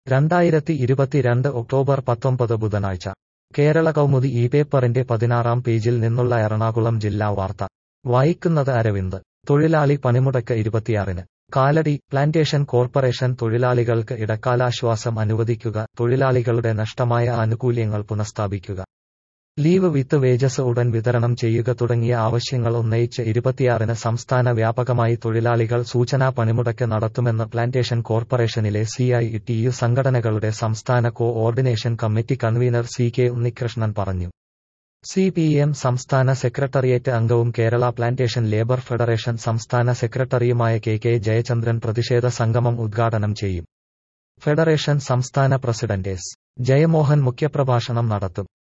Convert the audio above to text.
2022 October 19 ബുധനാഴ്ച കേരള കൗമുദി ഈ പേപ്പറിന്റെ 16-ാം പേജിൽ നിന്നുള്ള എറണാകുളം ജില്ലാ വാർത്ത വായിക്കുന്നത് അരവിന്ദ്. തൊഴിലാളി പണിമുടക്ക് 26-ന് കാലടി. പ്ലാന്റേഷൻ കോർപ്പറേഷൻ തൊഴിലാളികൾക്ക് ഇടക്കാലാശ്വാസം അനുവദിക്കുക, തൊഴിലാളികളുടെ നഷ്ടമായ ആനുകൂല്യങ്ങൾ പുനഃസ്ഥാപിക്കുക, ലീവ് വിത്ത് വേജസ് ഉടൻ വിതരണം ചെയ്യുക തുടങ്ങിയ ആവശ്യങ്ങൾ ഉന്നയിച്ച് 26-ന് സംസ്ഥാന വ്യാപകമായി തൊഴിലാളികൾ സൂചനാ പണിമുടക്ക് നടത്തുമെന്ന് പ്ലാന്റേഷൻ കോർപ്പറേഷനിലെ CITU സംഘടനകളുടെ സംസ്ഥാന coordination committee convener CK Unnikrishnan പറഞ്ഞു. CPM സംസ്ഥാന സെക്രട്ടേറിയറ്റ് അംഗവും കേരള പ്ലാന്റേഷൻ ലേബർ ഫെഡറേഷൻ സംസ്ഥാന സെക്രട്ടറിയുമായ KK ജയചന്ദ്രൻ പ്രതിഷേധ സംഗമം ഉദ്ഘാടനം ചെയ്യും. ഫെഡറേഷൻ സംസ്ഥാന പ്രസിഡന്റ് S. ജയമോഹൻ മുഖ്യപ്രഭാഷണം നടത്തും.